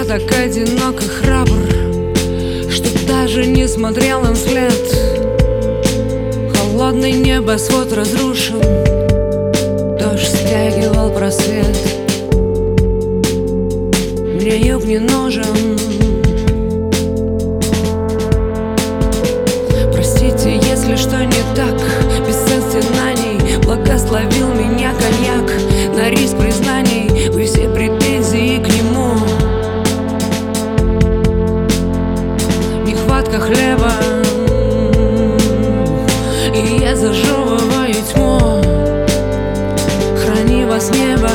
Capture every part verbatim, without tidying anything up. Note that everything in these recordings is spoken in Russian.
так одинок и храбр, что даже не смотрел им вслед. Холодный небосвод разрушен, дождь стягивал просвет. Мне юг не нужен. Простите, если что не так, без стенаний благословил меня коньяк. На риск признаний вы все претензии к нему. Нехватка хлеба, и я зажевываю тьму. Храни вас небо,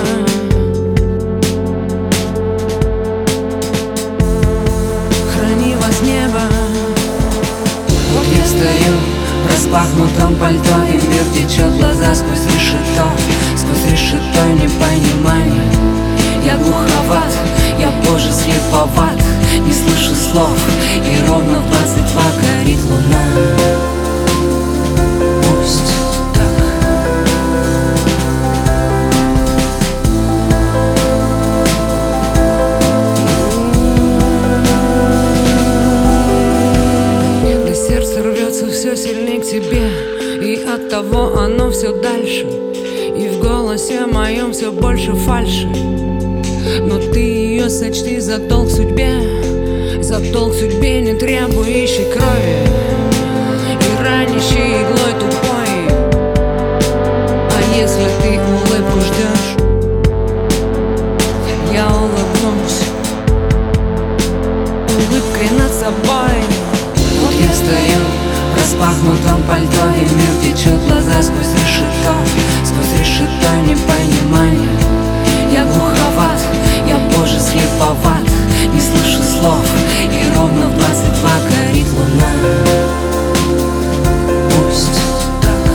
храни вас небо. Вот я стою в распахнутом пальто, и мир течет глаза сквозь решето. Сквозь решето непонимание. Я глуховат, я боже слеповат, не слышу слов, и ровно в двадцать два горит луна. Пусть так. Да сердце рвется все сильнее к тебе, и от того оно все дальше, и в голосе моем все больше фальши. Но ты ее сочти за долг судьбе, за долг судьбе, не требующей крови и ранящей иглой тупой. А если ты улыбку ждешь, я улыбнусь улыбкой над собой. Вот я стою в распахнутом пальто, и мир течет глаза сквозь решето. Сквозь решето непонимание. Я глуховат, я боже слеповат, не слышу слов, и ровно в двадцать два горит луна. Пусть так.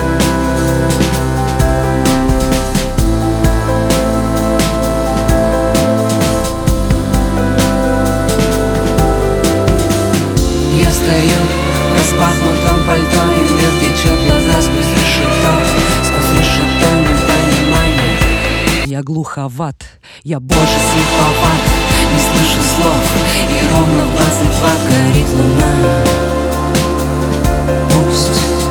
Я стою в распахнутом пальто, и мир течет глаза сквозь решето. Сквозь решето непонимание. Я глуховат, я Боже слеповат, не слышу слов, и ровно в двадцать два горит луна. Пусть